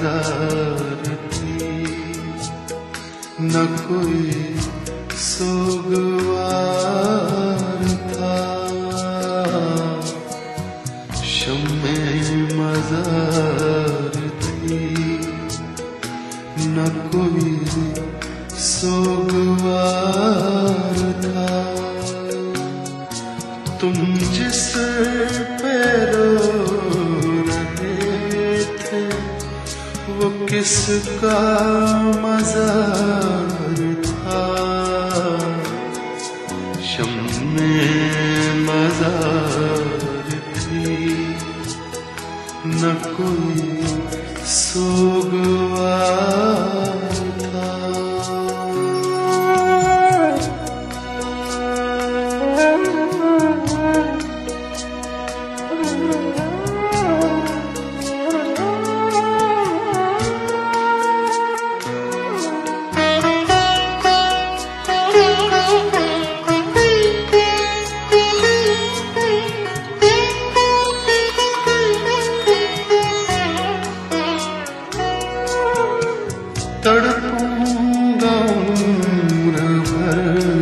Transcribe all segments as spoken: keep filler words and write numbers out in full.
मजार थी, न कोई सोगवार था। शम्मे मजार थी, न कोई सोगवार था। तुम जिस पे रो रहे थे वो किसका मजार था। शम्मे मजार थी, न कोई सोगवार था। तड़पूंगा उम्र भर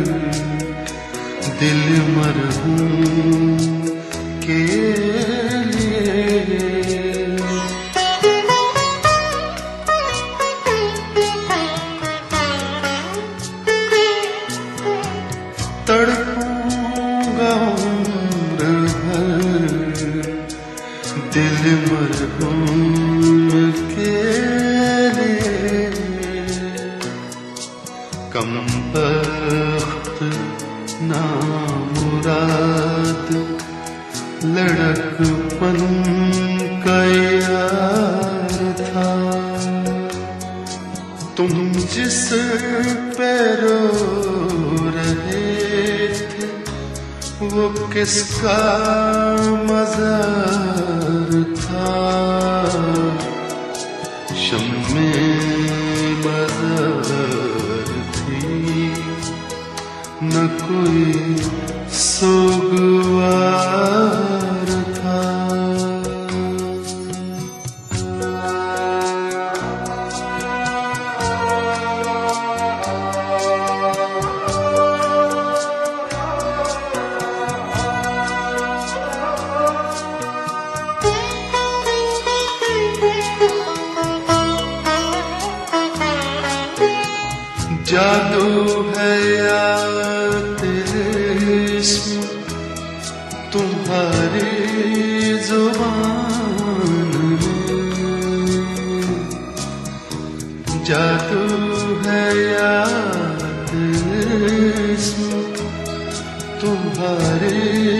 दिल मरहूम के लिए। तड़पूंगा उम्र भर दिल मरहूम के लिए। कम बख्त नामुराद लड़कपन का यार था। तुम जिस पे रो रहे थे वो किसका मजार था। शम्मे मजार थी, न कोई सोगवार था। जादू है या तेरे इस्म तुम्हारी जुबान में। जादू है या तेरे इस्म तुम्हारी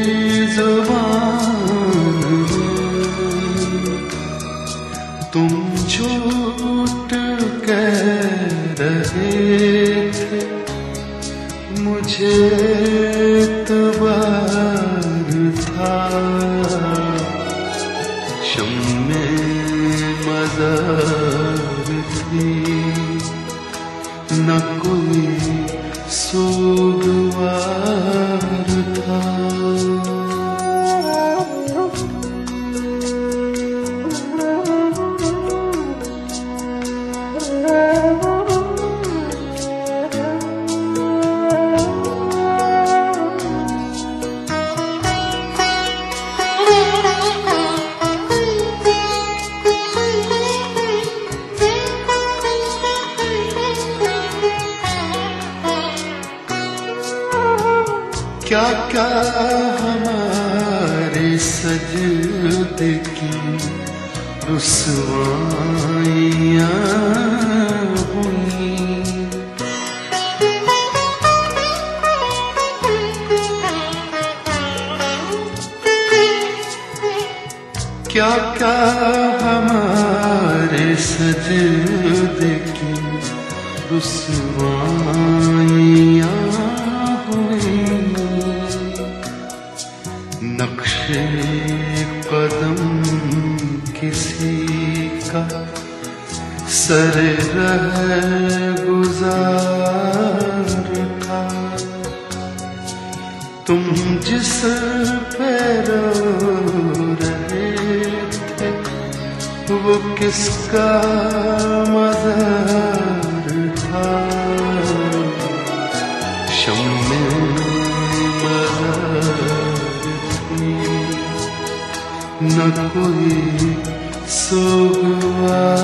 जुबान में। तुम झूठ कह रहे थे मुझे एतबार था। शम्मे मजार थी, न कोई सोगवार था। क्या क्या हमारे सजदे की रुसवाइयाँ हुई। क्या क्या हमारे सजदे की रुसवाइयाँ हुई। नक्शे कदम किसी का सर रह गुजार था। तुम जिस पे रो रहे थे वो किसका मज़ार था, शम्मे मज़ार थी, न कोई सोगवार